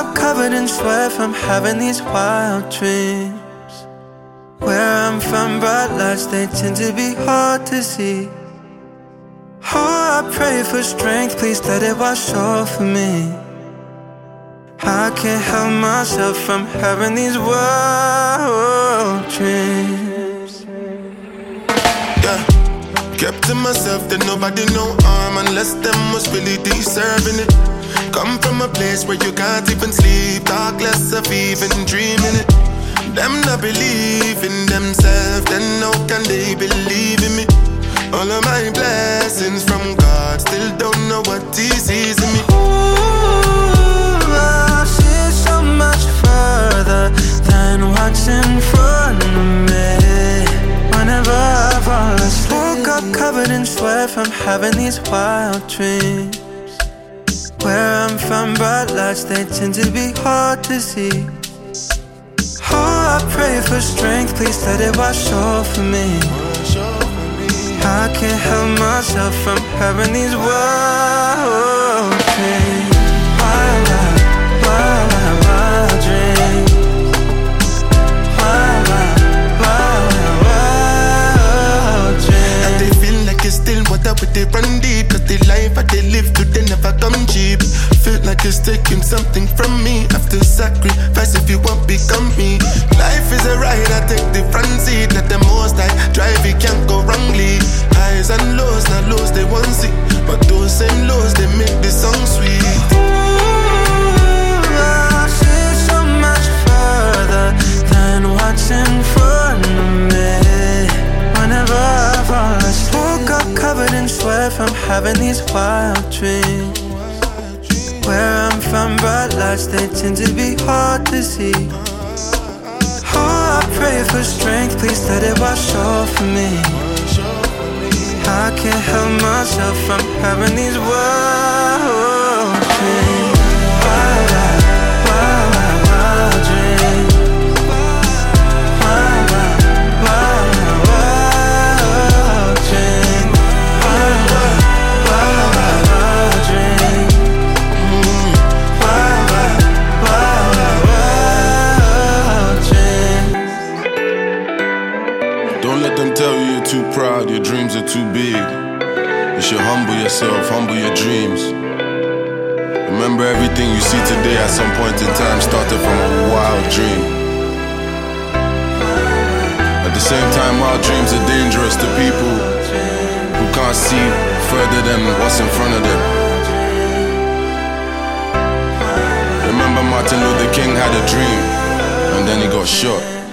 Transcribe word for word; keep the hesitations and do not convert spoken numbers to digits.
up covered in sweat from having these wild dreams. Where I'm from, bright lights, they tend to be hard to see. Oh, I pray for strength, please let it wash over me. I can't help myself from having these wild dreams. Yeah, kept to myself that nobody know harm unless them was really deserving it. Come from a place where you can't even sleep, talk less of even dreaming it. Them not believe in themselves, then how can they believe in me? All of my blessings from God, still don't know what He sees in me. Ooh, I see so much further than what's in front of me. Whenever I fall asleep, woke up covered in sweat from having these wild dreams. Where I'm from, bright lights, they tend to be hard to see. Oh, I pray for strength, please let it wash over me. I can't help myself from having these wild dreams. Wild, wild, wild, wild, wild dreams. Wild, wild, wild, wild dreams. And they feel like it's still water with they run deep, cause the life that they live through, they never come cheap. Feel like it's taking something from me. After sacrifice, if you won't become me. Life is a ride, I take the front seat. Let the most I drive, it can't go wrongly. Highs and lows, not lows they won't see, but those same lows, they make the song sweet. Ooh, I see so much further than what's in front of me. Whenever I fall asleep, woke up covered in sweat from having these wild dreams. Where I'm from, bright lights, they tend to be hard to see. Oh, I pray for strength, please let it wash over me. I can't help myself from having these wild dreams. Wild, wild, wild, wild dreams. Wild, wild, wild, wild dreams. Wild, wild, wild, wild dreams. Wild, wild, wild, wild dreams. Don't let them tell you you're too proud, your dreams are too big. You should humble yourself, humble your dreams. Remember, everything you see today at some point in time started from a wild dream. At the same time, wild dreams are dangerous to people who can't see further than what's in front of them. Remember, Martin Luther King had a dream, and then he got shot.